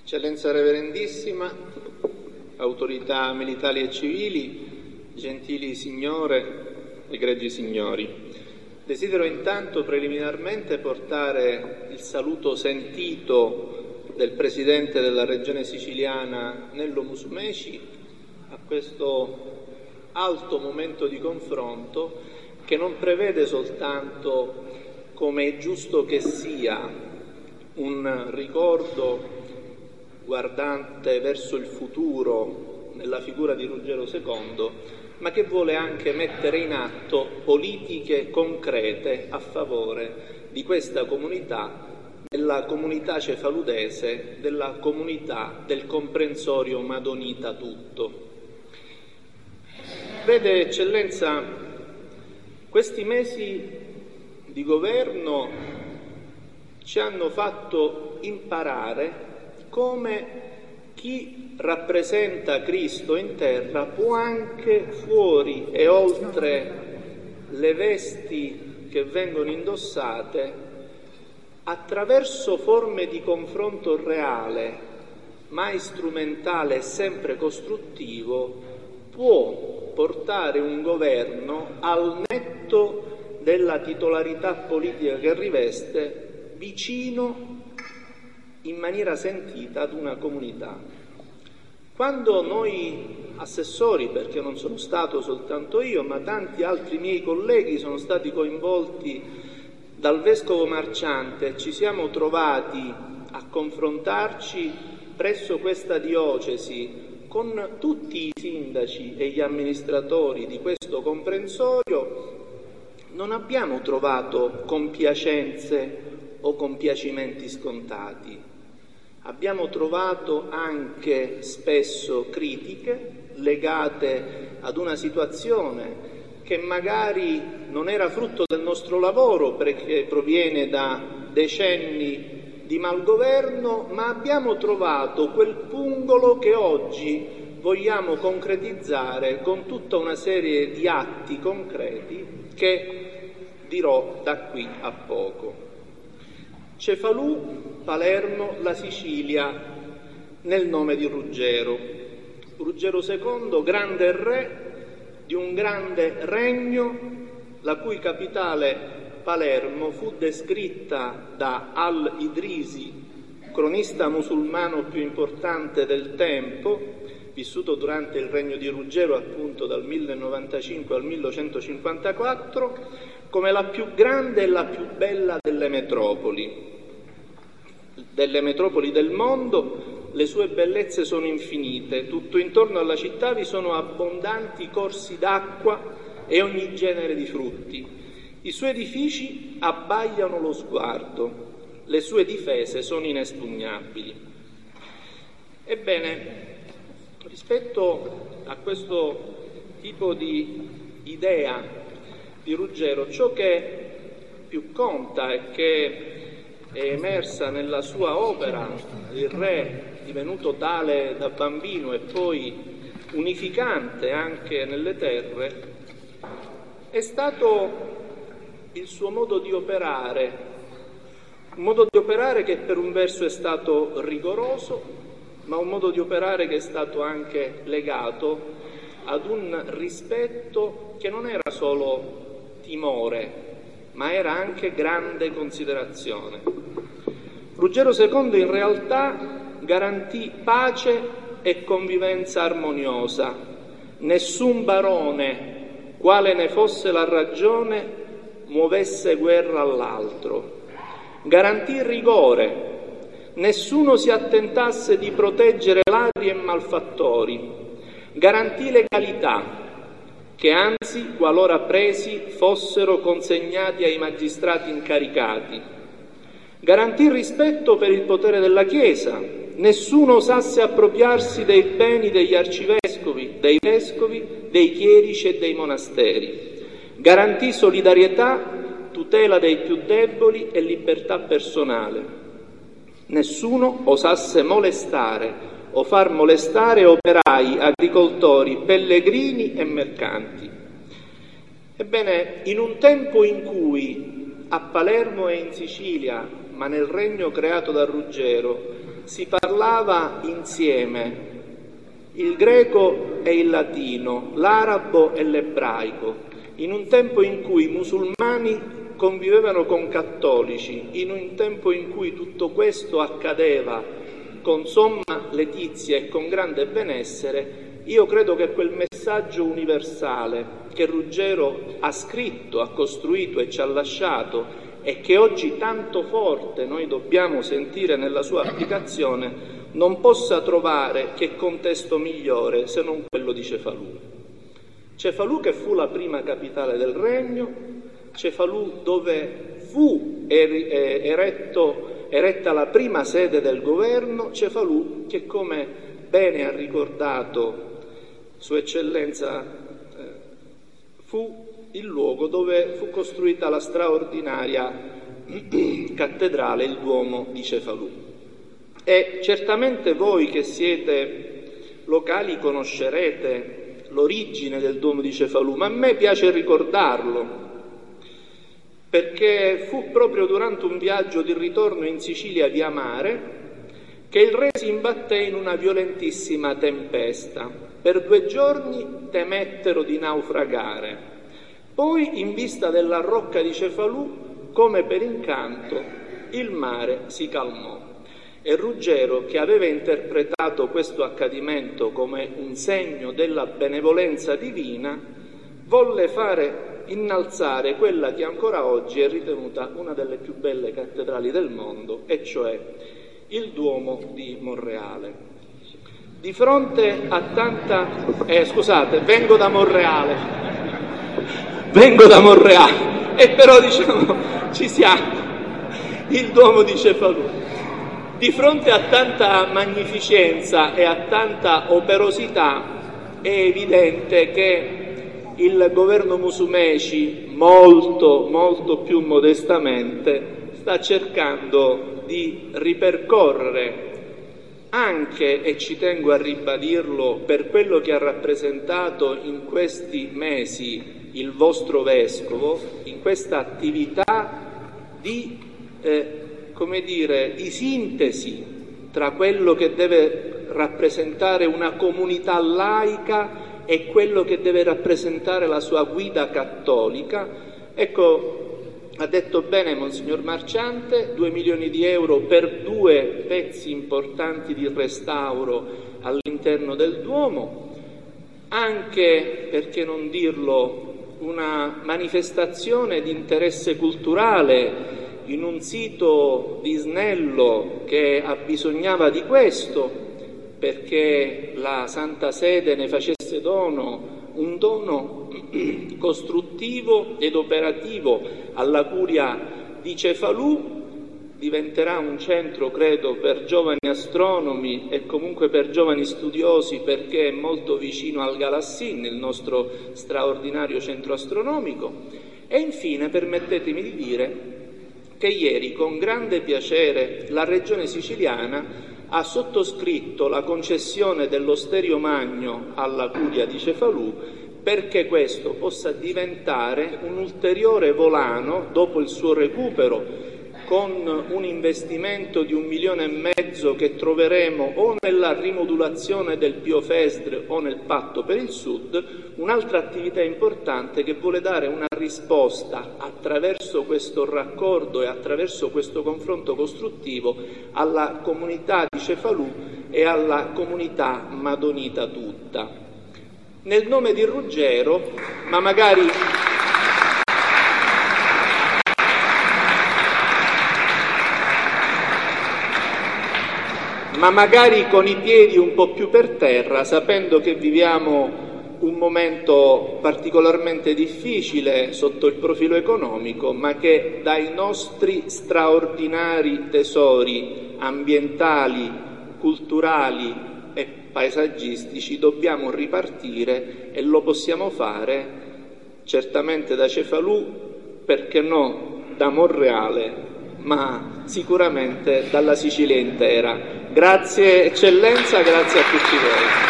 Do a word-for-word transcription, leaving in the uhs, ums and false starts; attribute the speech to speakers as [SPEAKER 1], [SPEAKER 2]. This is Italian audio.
[SPEAKER 1] Eccellenza Reverendissima, autorità militari e civili, gentili signore, egregi signori, desidero intanto preliminarmente portare il saluto sentito del Presidente della Regione Siciliana Nello Musumeci a questo alto momento di confronto che non prevede soltanto, come è giusto che sia, un ricordo guardante verso il futuro nella figura di Ruggero secondo, ma che vuole anche mettere in atto politiche concrete a favore di questa comunità, della comunità cefaludese, della comunità del comprensorio Madonita tutto. Vede, Eccellenza, questi mesi di governo ci hanno fatto imparare come chi rappresenta Cristo in terra può anche fuori e oltre le vesti che vengono indossate, attraverso forme di confronto reale, mai strumentale e sempre costruttivo, può portare un governo al netto della titolarità politica che riveste vicino in maniera sentita ad una comunità. Quando noi assessori, perché non sono stato soltanto io, ma tanti altri miei colleghi sono stati coinvolti dal Vescovo Marciante, ci siamo trovati a confrontarci presso questa diocesi con tutti i sindaci e gli amministratori di questo comprensorio, non abbiamo trovato compiacenze o compiacimenti scontati. Abbiamo trovato anche spesso critiche legate ad una situazione che magari non era frutto del nostro lavoro perché proviene da decenni di malgoverno, ma abbiamo trovato quel pungolo che oggi vogliamo concretizzare con tutta una serie di atti concreti che dirò da qui a poco. Cefalù, Palermo, la Sicilia, nel nome di Ruggero. Ruggero secondo, grande re di un grande regno, la cui capitale Palermo fu descritta da Al-Idrisi, cronista musulmano più importante del tempo, vissuto durante il regno di Ruggero appunto dal millenovantacinque al millecentocinquantaquattro, come la più grande e la più bella delle metropoli. Delle metropoli del mondo, le sue bellezze sono infinite, tutto intorno alla città vi sono abbondanti corsi d'acqua e ogni genere di frutti. I suoi edifici abbagliano lo sguardo, le sue difese sono inespugnabili. Ebbene, rispetto a questo tipo di idea di Ruggero, ciò che più conta e che è emersa nella sua opera, il re divenuto tale da bambino e poi unificante anche nelle terre, è stato il suo modo di operare, un modo di operare che per un verso è stato rigoroso, ma un modo di operare che è stato anche legato ad un rispetto che non era solo timore, ma era anche grande considerazione. Ruggero secondo in realtà garantì pace e convivenza armoniosa. Nessun barone, quale ne fosse la ragione, muovesse guerra all'altro. Garantì rigore. Nessuno si attentasse di proteggere ladri e malfattori. Garantì legalità, che anzi, qualora presi, fossero consegnati ai magistrati incaricati. Garantì rispetto per il potere della Chiesa. Nessuno osasse appropriarsi dei beni degli arcivescovi, dei vescovi, dei chierici e dei monasteri. Garantì solidarietà, tutela dei più deboli e libertà personale. Nessuno osasse molestare o far molestare operai, agricoltori, pellegrini e mercanti. Ebbene, in un tempo in cui a Palermo e in Sicilia, ma nel regno creato da Ruggero, si parlava insieme il greco e il latino, l'arabo e l'ebraico, in un tempo in cui i musulmani convivevano con cattolici, in un tempo in cui tutto questo accadeva con somma letizia e con grande benessere. Io credo che quel messaggio universale che Ruggero ha scritto, ha costruito e ci ha lasciato e che oggi tanto forte noi dobbiamo sentire nella sua applicazione, non possa trovare che contesto migliore se non quello di Cefalù. Cefalù che fu la prima capitale del regno, Cefalù dove fu eretto, eretta la prima sede del governo, Cefalù che, come bene ha ricordato Sua Eccellenza, eh, fu il luogo dove fu costruita la straordinaria cattedrale, il Duomo di Cefalù. E certamente voi che siete locali conoscerete l'origine del Duomo di Cefalù, ma a me piace ricordarlo, perché fu proprio durante un viaggio di ritorno in Sicilia via mare che il re si imbatté in una violentissima tempesta. Per due giorni temettero di naufragare. Poi, in vista della rocca di Cefalù, come per incanto, il mare si calmò. E Ruggero, che aveva interpretato questo accadimento come un segno della benevolenza divina, volle fare innalzare quella che ancora oggi è ritenuta una delle più belle cattedrali del mondo, e cioè il Duomo di Monreale. Di fronte a tanta... Eh, scusate, vengo da Monreale, vengo da Monreale, e però diciamo ci siamo, il Duomo di Cefalù. Di fronte a tanta magnificenza e a tanta operosità è evidente che il governo Musumeci, molto, molto più modestamente, sta cercando di ripercorrere anche, e ci tengo a ribadirlo, per quello che ha rappresentato in questi mesi il vostro vescovo, in questa attività di, eh, come dire, di sintesi tra quello che deve rappresentare una comunità laica e quello che deve rappresentare la sua guida cattolica. Ecco, ha detto bene Monsignor Marciante, due milioni di euro per due pezzi importanti di restauro all'interno del Duomo, anche, perché non dirlo, una manifestazione di interesse culturale in un sito di Snello che abbisognava di questo, perché la Santa Sede ne facesse dono, un dono costruttivo ed operativo alla curia di Cefalù. Diventerà un centro, credo, per giovani astronomi e comunque per giovani studiosi, perché è molto vicino al Galassin, il nostro straordinario centro astronomico. E infine permettetemi di dire che ieri, con grande piacere, la Regione Siciliana ha sottoscritto la concessione dell'Osterio Magno alla curia di Cefalù, perché questo possa diventare un ulteriore volano dopo il suo recupero, con un investimento di un milione e mezzo che troveremo o nella rimodulazione del Pio Fesdre o nel Patto per il Sud, un'altra attività importante che vuole dare una risposta attraverso questo raccordo e attraverso questo confronto costruttivo alla comunità di Cefalù e alla comunità madonita tutta. Nel nome di Ruggero, ma magari... ma magari con i piedi un po' più per terra, sapendo che viviamo un momento particolarmente difficile sotto il profilo economico, ma che dai nostri straordinari tesori ambientali, culturali e paesaggistici dobbiamo ripartire, e lo possiamo fare certamente da Cefalù, perché no da Monreale, ma sicuramente dalla Sicilia intera. Grazie Eccellenza, grazie a tutti voi.